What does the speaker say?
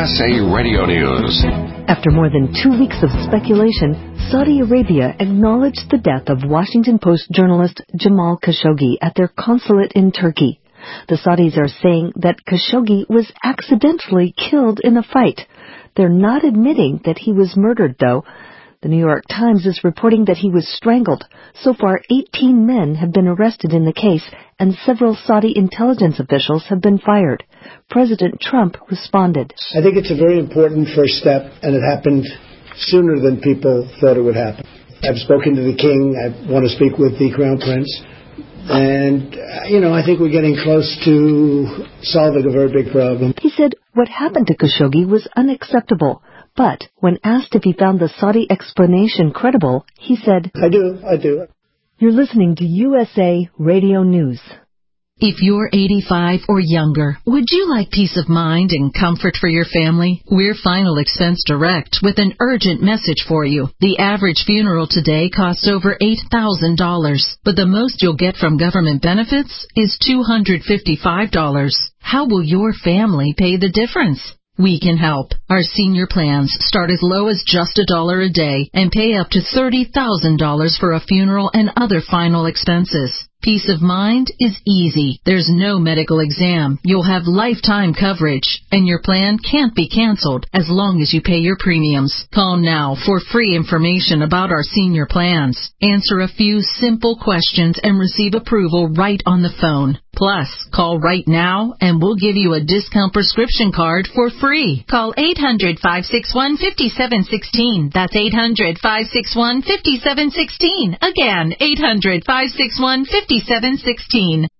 USA Radio News. After more than 2 weeks of speculation, Saudi Arabia acknowledged the death of Washington Post journalist Jamal Khashoggi at their consulate in Turkey. The Saudis are saying that Khashoggi was accidentally killed in a fight. They're not admitting that he was murdered, though. The New York Times is reporting that he was strangled. So far, 18 men have been arrested in the case, and several Saudi intelligence officials have been fired. President Trump responded. I think it's a very important first step, and it happened sooner than people thought it would happen. I've spoken to the king. I want to speak with the crown prince. And, I think we're getting close to solving a very big problem. He said what happened to Khashoggi was unacceptable. But when asked if he found the Saudi explanation credible, he said, I do. You're listening to USA Radio News. If you're 85 or younger, would you like peace of mind and comfort for your family? We're Final Expense Direct with an urgent message for you. The average funeral today costs over $8,000, but the most you'll get from government benefits is $255. How will your family pay the difference? We can help. Our senior plans start as low as just $1 a day and pay up to $30,000 for a funeral and other final expenses. Peace of mind is easy. There's no medical exam. You'll have lifetime coverage, and your plan can't be canceled as long as you pay your premiums. Call now for free information about our senior plans. Answer a few simple questions and receive approval right on the phone. Plus, call right now and we'll give you a discount prescription card for free. Call 800-561-5716. That's 800-561-5716. Again, 800-561-5716.